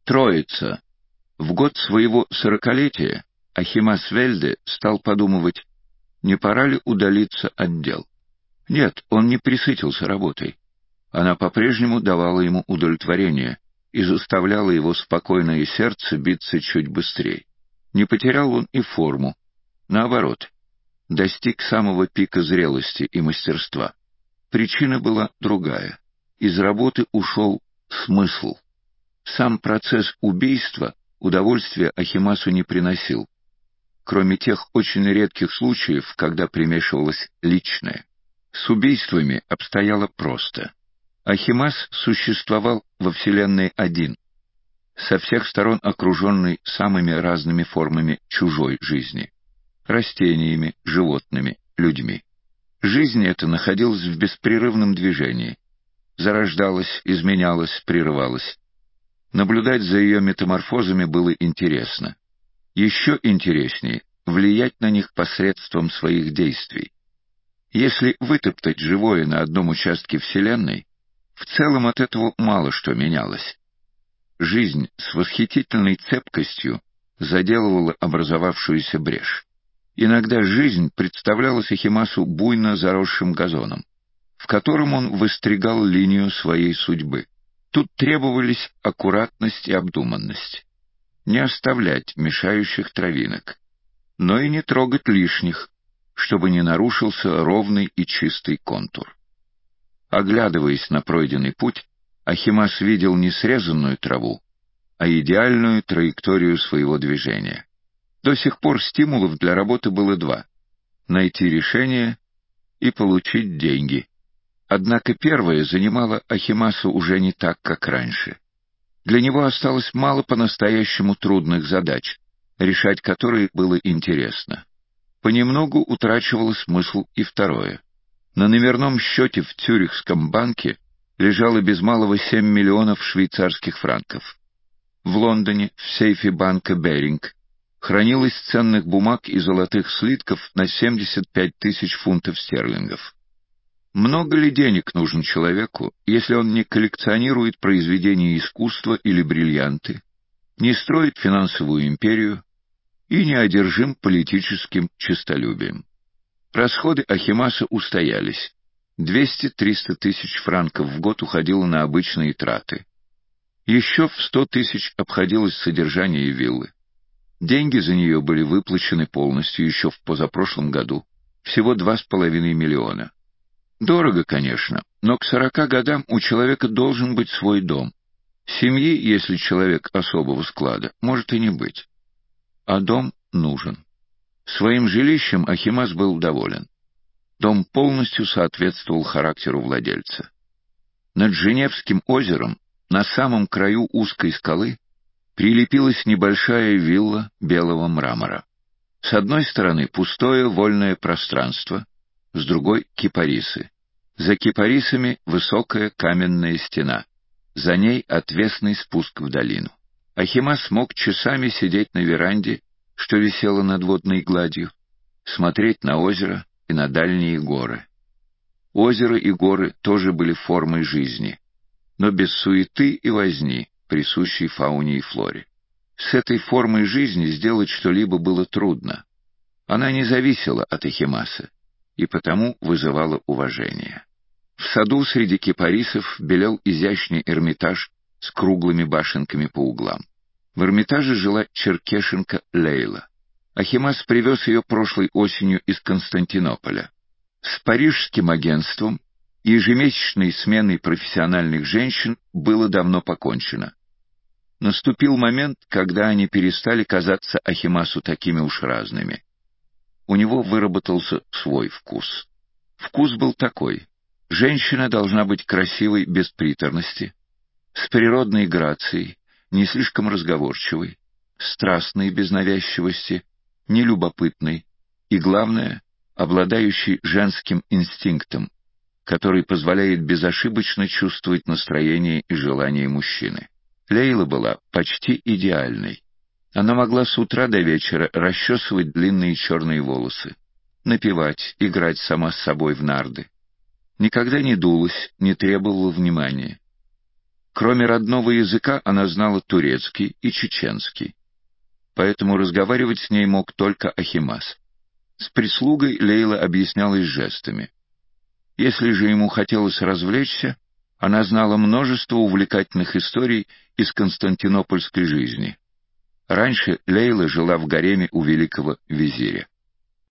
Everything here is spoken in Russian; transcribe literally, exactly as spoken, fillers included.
Троица. В год своего сорокалетия Ахимас Вельде стал подумывать, не пора ли удалиться от дел. Нет, он не пресытился работой. Она по-прежнему давала ему удовлетворение и заставляла его спокойное сердце биться чуть быстрее. Не потерял он и форму. Наоборот, достиг самого пика зрелости и мастерства. Причина была другая. Из работы ушел смысл. Сам процесс убийства удовольствия Ахимасу не приносил, кроме тех очень редких случаев, когда примешивалось личное. С убийствами обстояло просто. Ахимас существовал во Вселенной один, со всех сторон окруженный самыми разными формами чужой жизни — растениями, животными, людьми. Жизнь эта находилась в беспрерывном движении, зарождалась, изменялась, прерывалась. Наблюдать за ее метаморфозами было интересно. Еще интереснее — влиять на них посредством своих действий. Если вытоптать живое на одном участке Вселенной, в целом от этого мало что менялось. Жизнь с восхитительной цепкостью заделывала образовавшуюся брешь. Иногда жизнь представлялась Ахимасу буйно заросшим газоном, в котором он выстригал линию своей судьбы. Тут требовались аккуратность и обдуманность. Не оставлять мешающих травинок, но и не трогать лишних, чтобы не нарушился ровный и чистый контур. Оглядываясь на пройденный путь, Ахимас видел не срезанную траву, а идеальную траекторию своего движения. До сих пор стимулов для работы было два — найти решение и получить деньги. Однако первое занимало Ахимаса уже не так, как раньше. Для него осталось мало по-настоящему трудных задач, решать которые было интересно. Понемногу утрачивало смысл и второе. На номерном счете в Цюрихском банке лежало без малого семь миллионов швейцарских франков. В Лондоне, в сейфе банка Беринг, хранилось ценных бумаг и золотых слитков на семьдесят пять тысяч фунтов стерлингов. Много ли денег нужно человеку, если он не коллекционирует произведения искусства или бриллианты, не строит финансовую империю и не одержим политическим честолюбием? Расходы Ахимаса устоялись. двести-триста тысяч франков в год уходило на обычные траты. Еще в сто тысяч обходилось содержание виллы. Деньги за нее были выплачены полностью еще в позапрошлом году, всего два с половиной миллиона. Дорого, конечно, но к сорока годам у человека должен быть свой дом. Семьи, если человек особого склада, может и не быть. А дом нужен. Своим жилищем Ахимас был доволен. Дом полностью соответствовал характеру владельца. Над Женевским озером, на самом краю узкой скалы, прилепилась небольшая вилла белого мрамора. С одной стороны пустое вольное пространство, с другой — кипарисы. За кипарисами высокая каменная стена, за ней отвесный спуск в долину. Ахимас мог часами сидеть на веранде, что висело над водной гладью, смотреть на озеро и на дальние горы. Озеро и горы тоже были формой жизни, но без суеты и возни, присущей фауне и флоре. С этой формой жизни сделать что-либо было трудно. Она не зависела от Ахимаса и потому вызывала уважение. В саду среди кипарисов белел изящный Эрмитаж с круглыми башенками по углам. В Эрмитаже жила черкешенка Лейла. Ахимас привез ее прошлой осенью из Константинополя. С парижским агентством и ежемесячной сменой профессиональных женщин было давно покончено. Наступил момент, когда они перестали казаться Ахимасу такими уж разными. У него выработался свой вкус. Вкус был такой: женщина должна быть красивой без приторности, с природной грацией, не слишком разговорчивой, страстной без навязчивости, нелюбопытной и, главное, обладающей женским инстинктом, который позволяет безошибочно чувствовать настроение и желания мужчины. Лейла была почти идеальной. Она могла с утра до вечера расчесывать длинные черные волосы, напевать, играть сама с собой в нарды. Никогда не дулась, не требовала внимания. Кроме родного языка, она знала турецкий и чеченский, поэтому разговаривать с ней мог только Ахимас. С прислугой Лейла объяснялась жестами. Если же ему хотелось развлечься, она знала множество увлекательных историй из константинопольской жизни. Раньше Лейла жила в гареме у великого визиря.